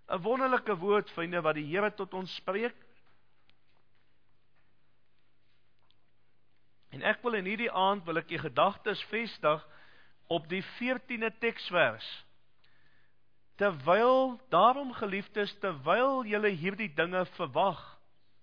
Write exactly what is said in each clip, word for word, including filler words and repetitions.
'n wonderlike woord, vriende, wat die Here tot ons spreek. En ek wil in hierdie aand, wil ek die gedagtes vestig op die veertiende teksvers. Terwyl, daarom geliefdes, terwyl julle hierdie dinge verwag,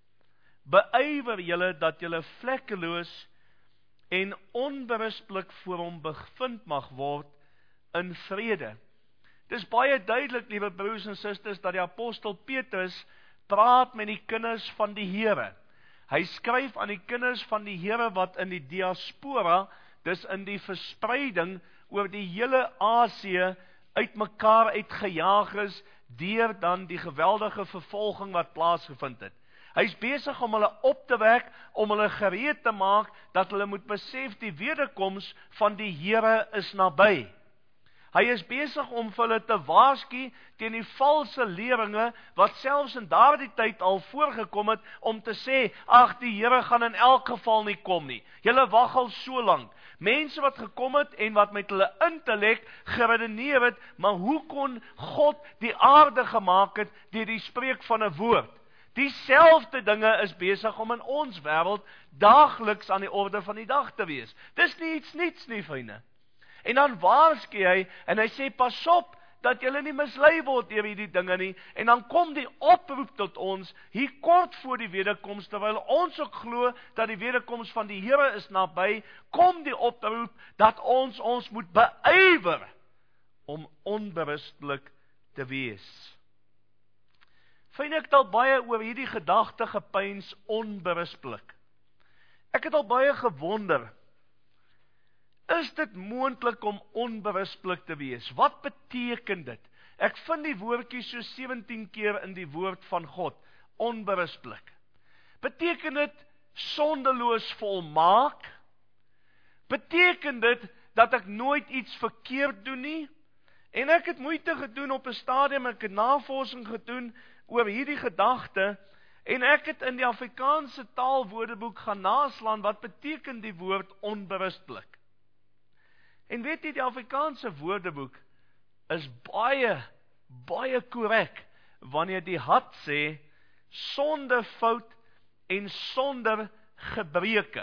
beywer julle dat julle vlekkeloos en onberispelik voor hom bevind mag word in vrede. Dit is baie duidelik, liewe broers en susters, dat die apostel Petrus praat met die kinders van die Here. Hy skryf aan die kinders van die Here wat in die diaspora, dis in die verspreiding oor die hele Asië uit mekaar uitgejaag is, deur dan die geweldige vervolging wat plaasgevind het. Hy is besig om hulle op te wek, om hulle gereed te maak, dat hulle moet besef die wederkoms van die Here is naby. Hy is besig om vir hulle te waarsku teen die valse leringe, wat selfs in daardie tyd al voorgekom het, om te sê, ag, die Here gaan in elk geval nie kom nie. Julle wag al so lank. Mense wat gekom het en wat met hulle intellek geredeneer het, maar hoe kon God die aarde gemaak het deur die spreek van 'n woord? Dieselfde dinge is besig om in ons wêreld daagliks aan die orde van die dag te wees. Dis nie iets niets nie, vriende. En dan waarsku hy, en hy sê, pas op, dat julle nie mislei word deur hierdie dinge nie, en dan kom die oproep tot ons, hier kort voor die wederkoms, terwyl ons ook glo, dat die wederkoms van die Here is naby, kom die oproep, dat ons ons moet beywer, om onberistelik te wees. Vind ek het al baie oor hierdie gedagte gepeins, onberispelik. Ek het al baie gewonder, is dit moontlik om onberispelik te wees? Wat beteken dit? Ek vind die woordjie so sewentien keer in die woord van God, onberispelik. Beteken dit sondeloos volmaak? Beteken dit dat ek nooit iets verkeerd doen nie? En ek het moeite gedoen op 'n stadium, ek het navorsing gedoen oor hierdie gedagte, en ek het in die Afrikaanse taalwoordeboek gaan naslaan, wat beteken die woord onberispelik? En weet jy, die Afrikaanse woordeboek is baie, baie korrek, wanneer die had sê, sonder fout en sonder gebreke.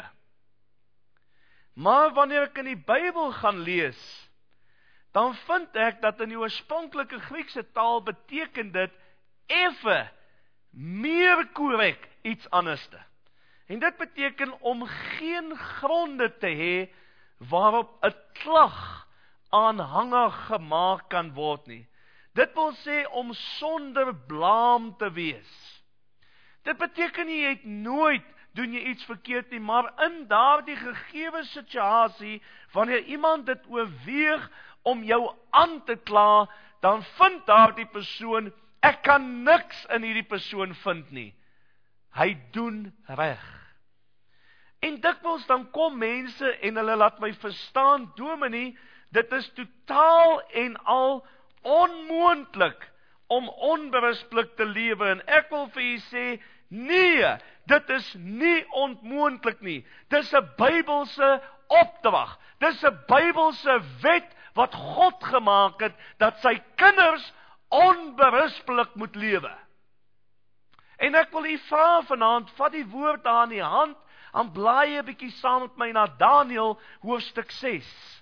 Maar wanneer ek in die Bybel gaan lees, dan vind ek dat in die oorspronklike Griekse taal beteken dit effe meer korrek iets anderste. En dit beteken om geen gronde te hê waarop 'n klag aanhangig gemaak kan word nie. Dit wil sê om sonder blaam te wees. Dit beteken nie jy het nooit doen jy iets verkeerd nie, maar in daardie gegewe situasie, wanneer iemand dit oorweeg om jou aan te kla, dan vind daardie persoon, ek kan niks in hierdie persoon vind nie. Hy doen reg. En dikwels dan kom mense en hulle laat my verstaan, dominee, dit is totaal en al onmoontlik om onberispelik te lewe. En ek wil vir u sê, nee, dit is nie onmoontlik nie. Dis 'n Bybelse opdrag. Dis 'n Bybelse wet wat God gemaak het, dat sy kinders onberispelik moet lewe. En ek wil u vra vanaand, vat die woord daar in die hand, en blaai 'n bietjie saam met my na Daniël hoofstuk ses.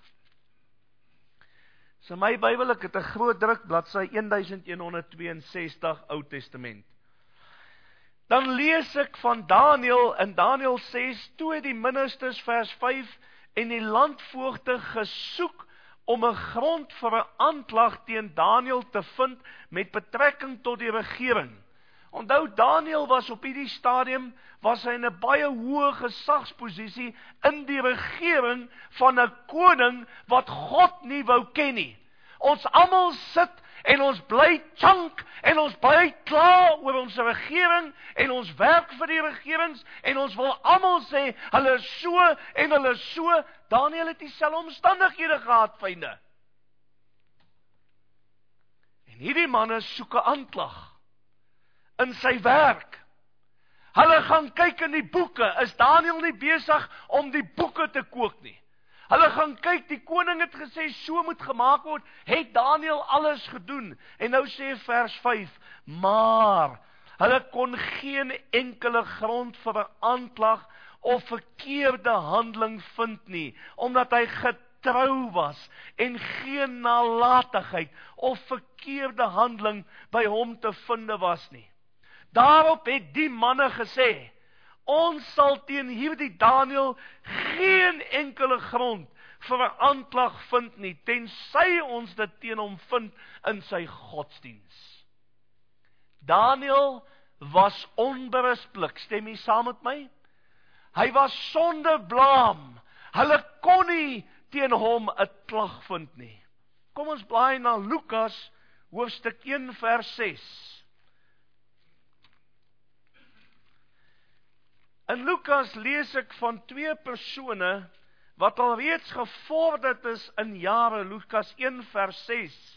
So my Bybel, ek het 'n groot druk, bladsy elf honderdtweeënsestig, Ou Testament. Dan lees ek van Daniël in Daniël ses, toe het die ministers, vers vyf, en die landvoogde gesoek om 'n grond vir 'n aanklag teen Daniël te vind met betrekking tot die regering. Onthou, Daniël was op hierdie stadium, was hy in 'n baie hoë gesagsposisie in die regering van 'n koning wat God nie wou ken nie. Ons almal sit en ons bly chunk en ons bly klaar oor ons regering en ons werk vir die regerings en ons wil almal sê, hulle is so en hulle is so. Daniël het dieselfde omstandighede gehad, vriende. En hierdie manne soek 'n aanklag in sy werk. Hulle gaan kyk in die boeke, is Daniël nie besig om die boeke te kook nie. Hulle gaan kyk, die koning het gesê, so moet gemaak word, het Daniël alles gedoen. En nou sê vers vyf, maar, hulle kon geen enkele grond vir 'n aanklag of verkeerde handeling vind nie, omdat hy getrou was, en geen nalatigheid of verkeerde handeling by hom te vinde was nie. Daarop het die manne gesê, ons sal teen hierdie Daniël geen enkele grond vir 'n aanklag vind nie, tensy ons dit teen hom vind in sy godsdiens. Daniël was onberisplik, stem jy saam met my? Hy was sonder blaam, hulle kon nie teen hom 'n klag vind nie. Kom ons blaai na Lukas, hoofstuk een vers ses. In Lukas lees ek van twee persone, wat al reeds gevorderd is in jare, Lukas een vers ses.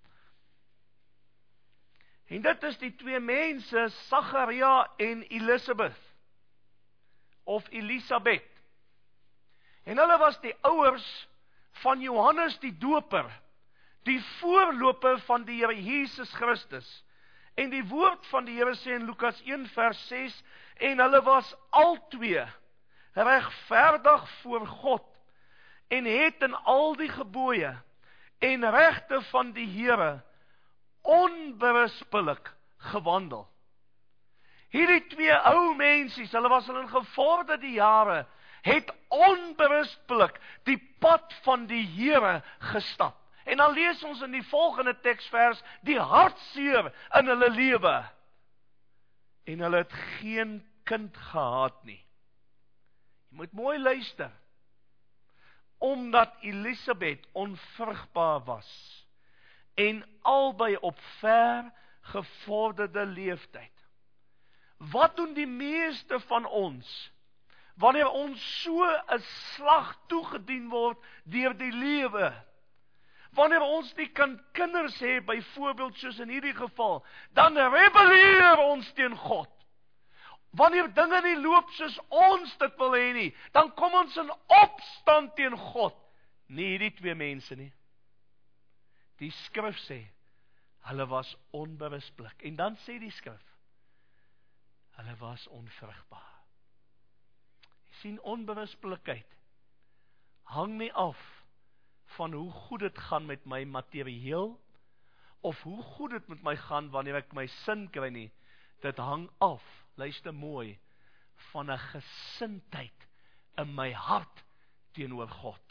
En dit is die twee mense, Sagaria en Elisabeth, of Elisabeth. En hulle was die ouers van Johannes die Doper, die voorloper van die Here Jesus Christus. En die woord van die Here sê in Lukas een vers ses, en hulle was albei regverdig voor God, en het in al die gebooie en regte van die Here onberisplik gewandel. Hierdie twee ou mensies, hulle was in gevorderde jare, het onberisplik die pad van die Here gestap. En dan lees ons in die volgende teksvers die hartseer in hulle lewe. En hulle het geen kind gehad nie. Jy moet mooi luister. Omdat Elisabeth onvrugbaar was en albei op ver gevorderde leeftyd. Wat doen die meeste van ons wanneer ons so 'n slag toegedien word deur die lewe? Wanneer ons nie kan kinders hê, byvoorbeeld soos in hierdie geval, dan rebelleer ons teen God. Wanneer dinge nie loop soos ons dit wil hê nie, dan kom ons in opstand teen God. Nie hierdie twee mense nie. Die skrif sê, hulle was onberisplik. En dan sê die skrif, hulle was onvrugbaar. Jy sien, onberisplikheid hang nie af van hoe goed dit gaan met my materieel, of hoe goed dit met my gaan wanneer ek my sin kry nie. Dit hang af, luister mooi, van 'n gesindheid in my hart teenoor God.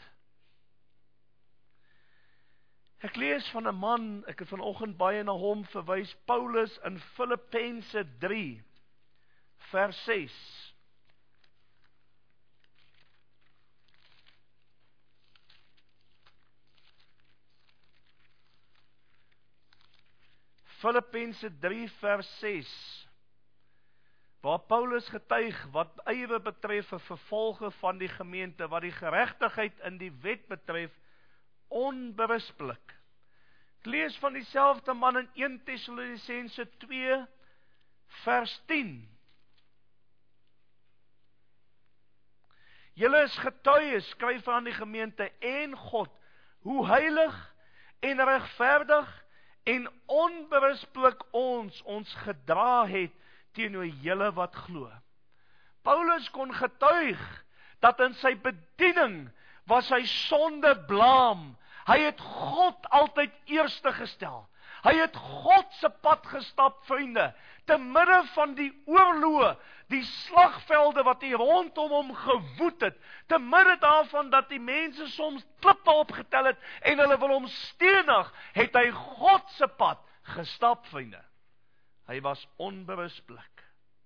Ek lees van 'n man, ek het vanoggend baie na hom verwys, Paulus in Filippense drie, vers ses. Filippense drie vers ses, waar Paulus getuig wat ywer betref 'n vervolge van die gemeente, wat die geregtigheid in die wet betref, onberisplik. Ek lees van dieselfde man in een Tessalonisense twee vers tien. Julle is getuies, skryf aan die gemeente, en God, hoe heilig en regverdig en onberisplik ons, ons gedra het teenoor julle wat glo. Paulus kon getuig, dat in sy bediening, was hy sonder blaam. Hy het God altyd eerste gestel. Hy het God se pad gestap, vriende, te midde van die oorloë, die slagvelde wat hier rondom hom gewoed het, te midde daarvan dat die mense soms klippe opgetel het, en hulle wil hom stenig, het hy God se pad gestap, vriende. Hy was onberisplik.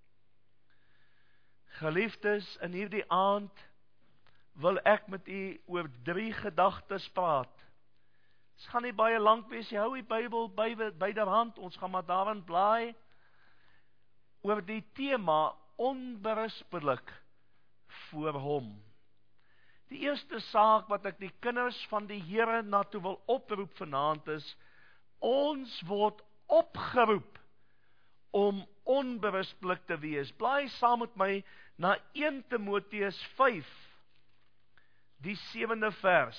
Geliefdes, in hierdie aand wil ek met u oor drie gedagtes praat. Het gaan nie baie lank wees, jy hou die Bybel by, byderhand, ons gaan maar daarin blaai, oor die tema onberisplik voor hom. Die eerste saak wat ek die kinders van die Here na toe wil oproep vanaand is, ons word opgeroep om onberisplik te wees. Blaai saam met my na een Timoteus vyf, die sewende vers.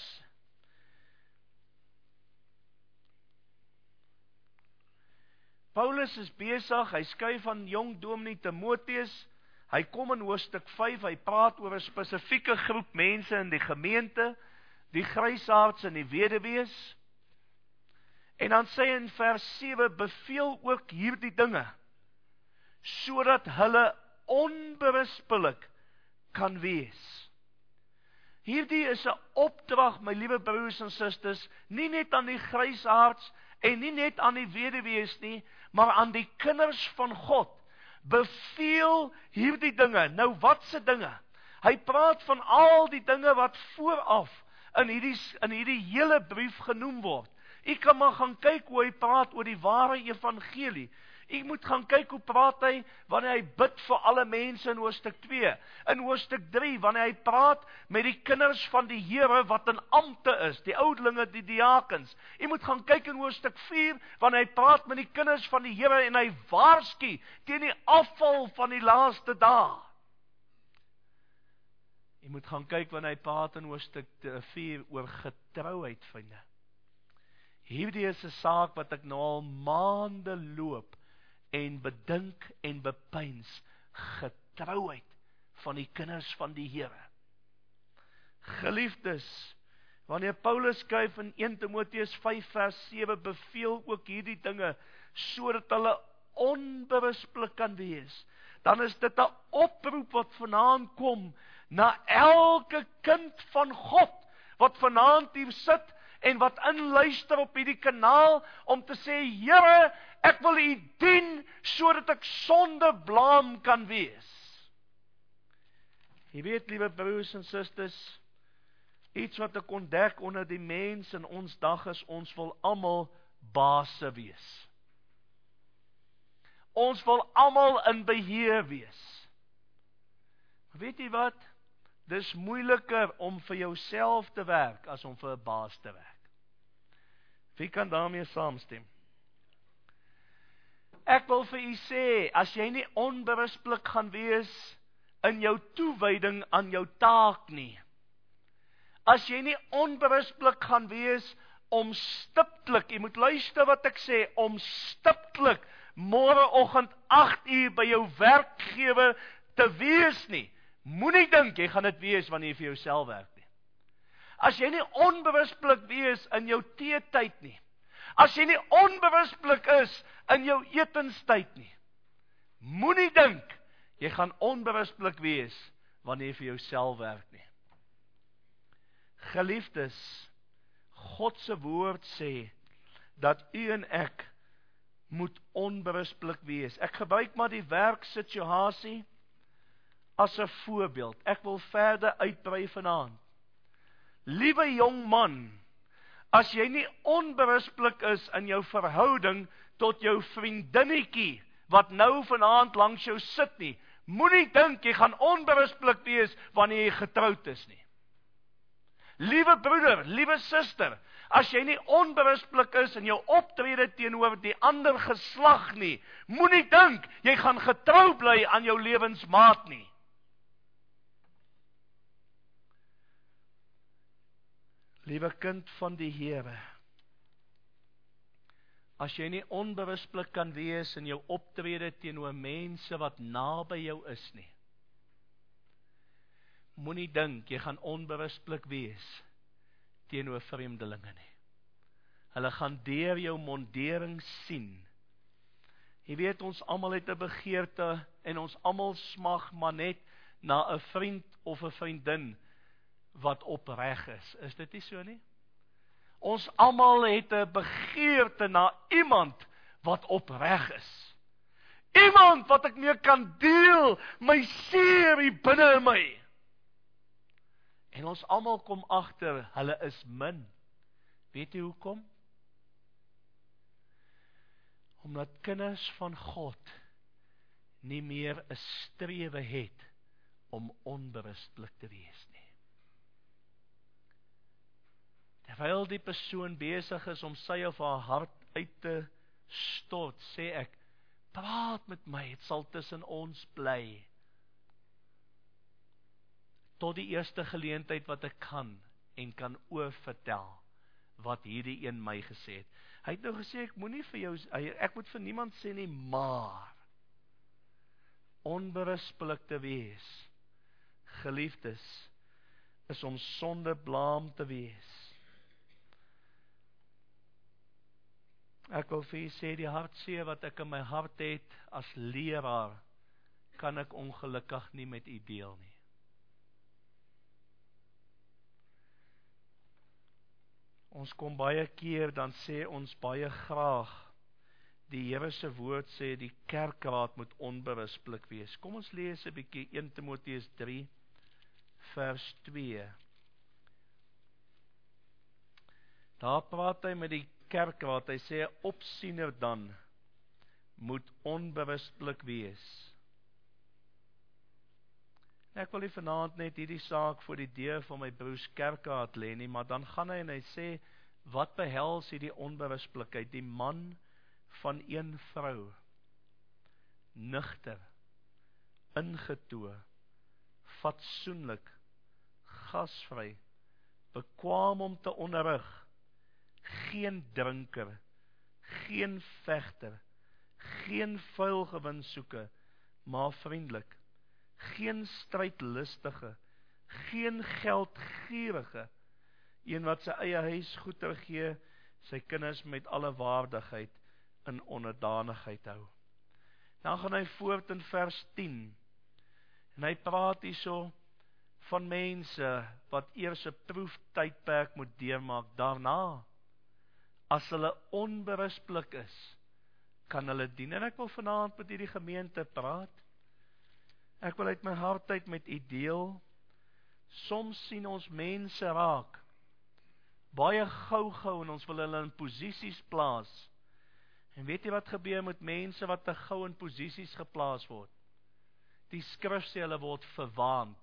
Paulus is besig, hy skryf aan jong dominee Timotheus, hy kom in hoofstuk vyf, hy praat oor 'n spesifieke groep mense in die gemeente, die grysaards en die weduwees, en dan sê hy in vers sewe, beveel ook hierdie dinge, sodat hulle onberispelik kan wees. Hierdie is 'n opdrag, my liewe broers en susters, nie net aan die grysaards en nie net aan die weduwees nie, maar aan die kinders van God. Beveel hierdie dinge. Nou wat se dinge? Hy praat van al die dinge wat vooraf in hierdie, in hierdie hele brief genoem word. Ek kan maar gaan kyk hoe hy praat oor die ware evangelie. Ek moet gaan kyk hoe praat hy wanneer hy bid vir alle mense in hoofstuk twee. In hoofstuk drie, wanneer hy praat met die kinders van die Here wat in ampte is, die oudelinge, die diakens. Ek moet gaan kyk in hoofstuk vier, wanneer hy praat met die kinders van die Here en hy waarsku teen die afval van die laaste dae. Ek moet gaan kyk wanneer hy praat in hoofstuk vier oor getrouheid, vriende. Hierdie is 'n saak wat ek nou al maande loop en bedink en bepeins, getrouheid van die kinders van die Here. Geliefdes, wanneer Paulus skryf in eerste Timoteus vyf vers sewe, beveel ook hierdie dinge, sodat hulle onberispelik kan wees, dan is dit 'n oproep wat vanaand kom, na elke kind van God, wat vanaand hier sit, en wat inluister op hierdie kanaal, om te sê, Here, ek wil U dien, sodat ek sonder blaam kan wees. Jy weet, liewe broers en susters, iets wat ek ontdek onder die mens in ons dag is, ons wil almal baase wees. Ons wil almal in beheer wees. Maar weet jy wat? Dis moeiliker om vir jouself te werk, as om vir 'n baas te werk. Wie kan daarmee saamstem? Ek wil vir u sê, as jy nie onberispelik gaan wees in jou toewyding aan jou taak nie, as jy nie onberispelik gaan wees om stiptelik, jy moet luister wat ek sê, om stiptelik môreoggend agt uur by jou werkgewer te wees nie, moenie dink jy gaan dit wees wanneer jy vir jouself werk nie. As jy nie onberispelik wees in jou teetyd nie, as jy nie onberispelik is in jou etenstyd nie, moenie dink jy gaan onberispelik wees wanneer jy vir jouself werk nie. Geliefdes, God se woord sê dat u en ek moet onberispelik wees. Ek gebruik maar die werksituasie as 'n voorbeeld. Ek wil verder uitbrei vanaand. Liewe jong man, as jy nie onberispelik is in jou verhouding tot jou vriendinnetjie, wat nou vanaand langs jou sit nie, moenie dink jy gaan onberispelik wees wanneer jy getroud is nie. Liewe broeder, liewe suster, as jy nie onberispelik is in jou optrede teenoor die ander geslag nie, moenie dink jy gaan getrou bly aan jou lewensmaat nie. Liewe kind van die Here, as jy nie onberispelik kan wees in jou optrede teenoor mense wat naby jou is nie, moenie dink jy gaan onberispelik wees teenoor vreemdelinge nie. Hulle gaan deur jou mondering sien. Jy weet, ons almal het 'n begeerte en ons almal smag maar net na 'n vriend of 'n vriendin wat opreg is. Is dit nie so nie? Ons almal het 'n begeerte na iemand wat opreg is. Iemand wat ek mee kan deel my seer hier binne in my. En ons almal kom agter, hulle is min. Weet jy hoekom? Omdat kinders van God nie meer 'n strewe het om onberispelik te wees nie. Terwyl die persoon besig is om sy of haar hart uit te stort, sê ek, praat met my, het sal tussen ons bly. tot die eerste geleentheid wat ek kan, en kan oorvertel, wat hierdie een my gesê het. Hy het nou gesê, ek moet nie vir jou, ek moet vir niemand sê nie, maar, onberispelik te wees, geliefdes, is om sonder blaam te wees. Ek wil vir u sê, die hartseer wat ek in my hart het, as leraar, kan ek ongelukkig nie met u deel nie. Ons kom baie keer, dan sê ons baie graag, die Here se woord sê, die kerkraad moet onberispelik wees. Kom ons lees 'n bietjie eerste Timoteus drie, vers twee. Daar praat hy met die kerkraad, hy sê, opsiener dan, moet onberispelik wees. Ek wil nie vanaand net hierdie saak voor die deur van my broers kerkraad lê nie, maar dan gaan hy en hy sê, wat behels hierdie onberispelikheid? Die man van een vrou, nugter, ingetoe, fatsoenlik, gasvry, bekwaam om te onderrig, geen drinker, geen vegter, geen vuil gewinsoeke, maar vriendelik, geen strydlustige, geen geldgierige, een wat sy eie huis goeder gee, sy kinders met alle waardigheid in onderdanigheid hou. Dan gaan hy voort in vers tien, en hy praat hierso van mense wat eers 'n proeftydperk moet deurmaak, daarna, as hulle onberispelik is, kan hulle dien. En ek wil vanaand met hierdie gemeente praat, ek wil uit my hart uit met u deel, soms sien ons mense raak, baie gou-gou, en ons wil hulle in posisies plaas, en weet jy wat gebeur met mense wat te gou in posisies geplaas word? Die skrif sê hulle word verwaand,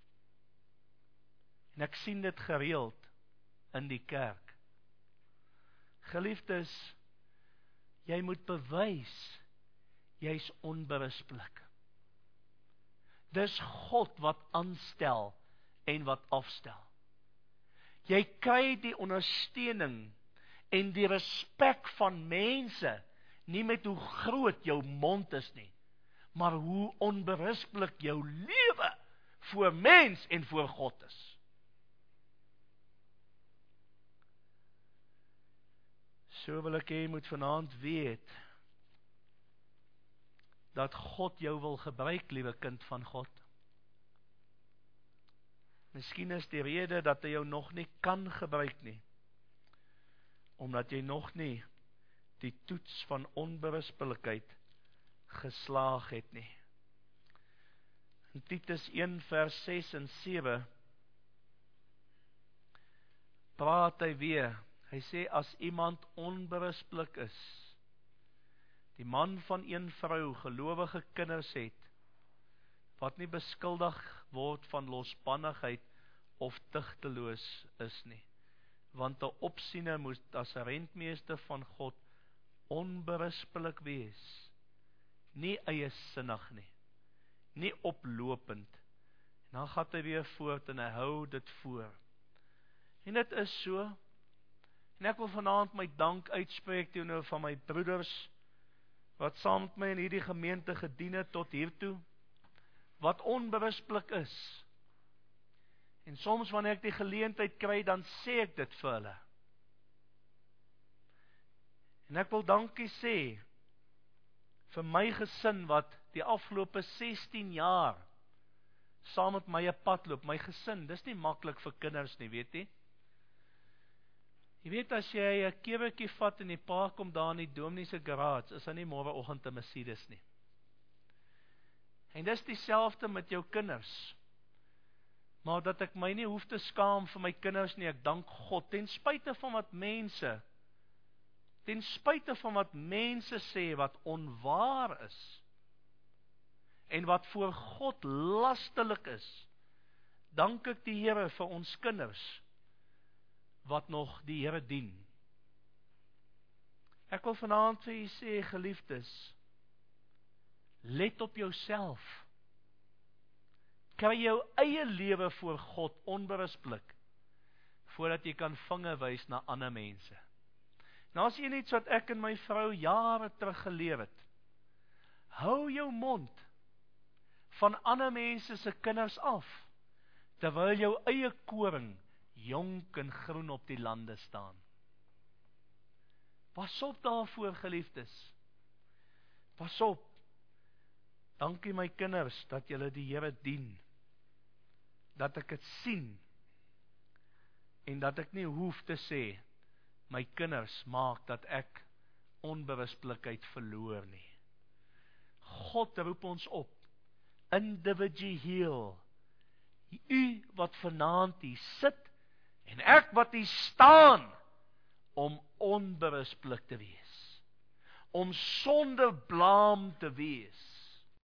en ek sien dit gereeld in die kerk. Geliefdes, jy moet bewys, jy's onberispelik. Dis God wat aanstel en wat afstel. Jy kry die ondersteuning en die respek van mense, nie met hoe groot jou mond is nie, maar hoe onberispelik jou lewe voor mens en voor God is. So wil ek hê, moet vanaand weet, dat God jou wil gebruik, liewe kind van God. Miskien is die rede dat hy jou nog nie kan gebruik nie, omdat jy nog nie die toets van onberispelikheid geslaag het nie. In Titus een vers ses en sewe praat hy weer, hy sê, as iemand onberispelik is, die man van een vrou gelowige kinders het, wat nie beskuldig word van losbannigheid of tugteloos is nie, want 'n opsiener moet as 'n rentmeester van God onberispelik wees, nie eiesinnig nie, nie oplopend. En dan gaan hy weer voort en hy hou dit voor. En dit is so, en ek wil vanaand my dank uitspreek teenoor van my broeders, wat saam met my in hierdie gemeente gedien het tot hiertoe, wat onberispelik is. En soms wanneer ek die geleentheid kry, dan sê ek dit vir hulle. En ek wil dankie sê, vir my gesin, wat die afgelope sestien jaar, saam met my 'n pad loop, my gesin, dis nie maklik vir kinders nie, weet jy? Jy weet, as jy 'n kewertjie vat en die pa kom daar in die dominee se garage, is hy nie môreoggend 'n Mercedes nie. En dis dieselfde met jou kinders. Maar dat ek my nie hoef te skaam vir my kinders nie, ek dank God, ten spyte van wat mense, ten spyte van wat mense sê, wat onwaar is, en wat voor God lastelik is, dank ek die Here vir ons kinders, wat nog die Here dien. Ek wil vanaand vir u sê, geliefdes, let op jouself. kry jou eie lewe voor God onberusblik, voordat jy kan vinge wys na ander mense. Nou as jy iets wat ek en my vrou jare terug geleer het, hou jou mond van ander mense se kinders af, terwyl jou eie koring jonk en groen op die lande staan. Pas op daarvoor, geliefdes. Pas op. Dankie my kinders, dat julle die Here dien. Dat ek het sien, en dat ek nie hoef te sê, my kinders maak dat ek onbewusblikheid verloor nie. God roep ons op, individueel, u wat vanaand hier sit, en ek wat hier staan, om onbewusblik te wees, om sonder blaam te wees,